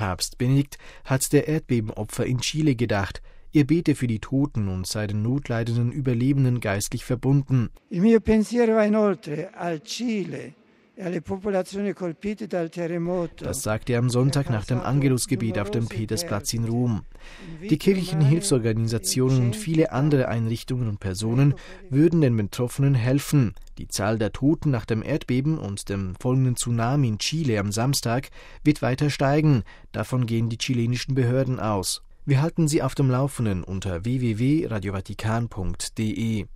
Papst Benedikt hat der Erdbebenopfer in Chile gedacht. Er bete für die Toten und sei den notleidenden Überlebenden geistlich verbunden. Il mio pensiero va inoltre al Chile. Das sagte er am Sonntag nach dem Angelusgebet auf dem Petersplatz in Rom. Die kirchlichen Hilfsorganisationen und viele andere Einrichtungen und Personen würden den Betroffenen helfen. Die Zahl der Toten nach dem Erdbeben und dem folgenden Tsunami in Chile am Samstag wird weiter steigen. Davon gehen die chilenischen Behörden aus. Wir halten Sie auf dem Laufenden unter www.radiovatikan.de.